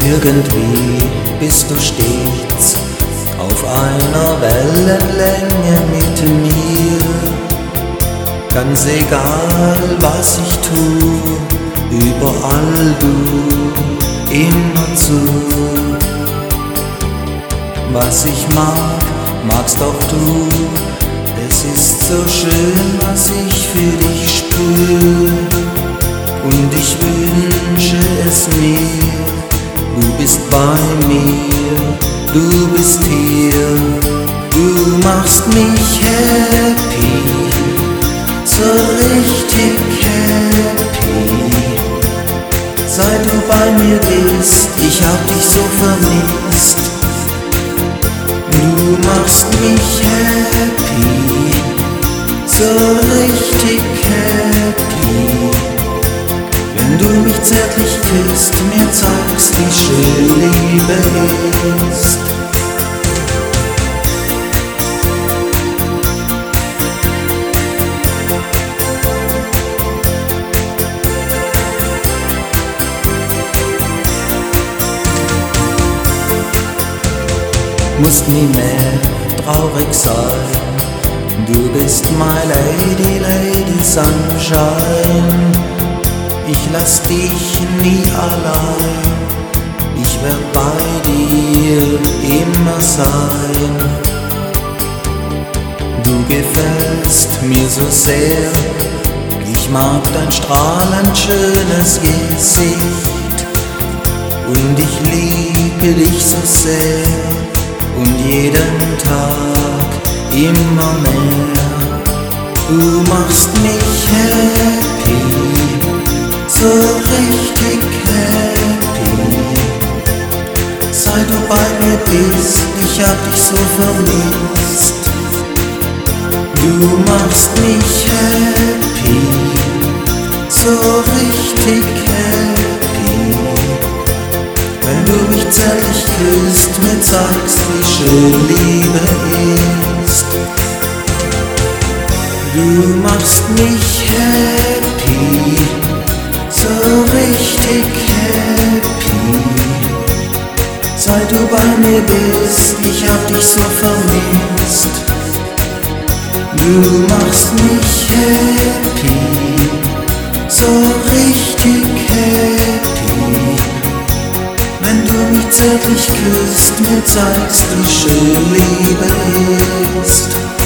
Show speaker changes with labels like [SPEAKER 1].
[SPEAKER 1] Irgendwie bist du stets auf einer Wellenlänge mit mir. Ganz egal, was ich tu, überall du, immerzu. Was ich mag, magst auch du. Es ist so schön, was ich für dich spür. Und ich wünsche es mir. Du bist bei mir, du bist hier, du machst mich happy, so richtig happy. Seit du bei mir bist, ich hab dich so vermisst. Du machst mich happy, so richtig happy. Wenn du mich zärtlich küsst, mir zeigst, wie schön Liebe ist. Musst nie mehr traurig sein, du bist my lady, lady sunshine. Ich lass dich nie allein, ich werd bei dir immer sein. Du gefällst mir so sehr, ich mag dein strahlend schönes Gesicht. Und ich liebe dich so sehr, und jeden Tag immer mehr. Du machst mich happy, so richtig happy. Seit du bei mir bist, ich hab dich so vermisst. Du machst mich happy, so richtig happy. Wenn du mich zärtlich küsst, mir zeigst, wie schön Liebe ist. Du machst mich happy, so richtig happy. Seit du bei mir bist, ich hab dich so vermisst. Du machst mich happy, so richtig happy. Wenn du mich zärtlich küsst, mir zeigst, wie schön Liebe ist.